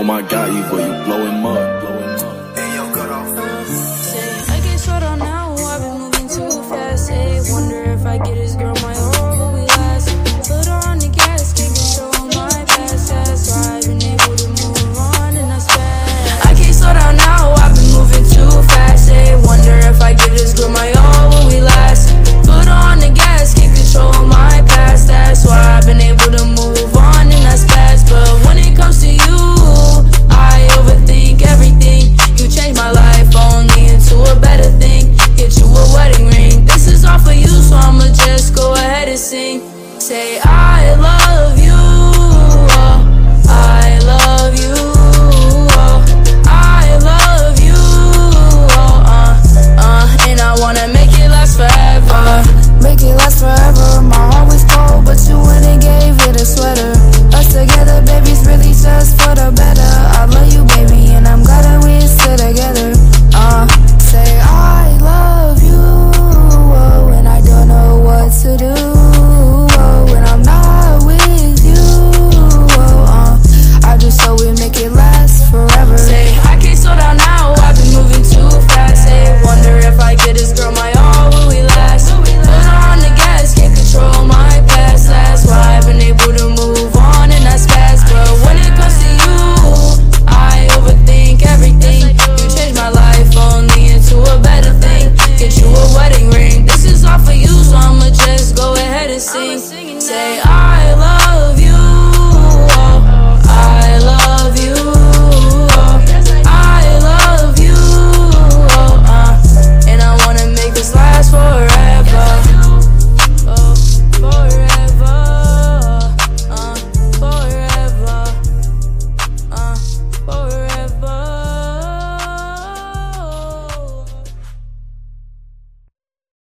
Oh my God, you boy, you blowing up. Say, I get short on now, I've been moving too fast. Say, wonder if I get his girl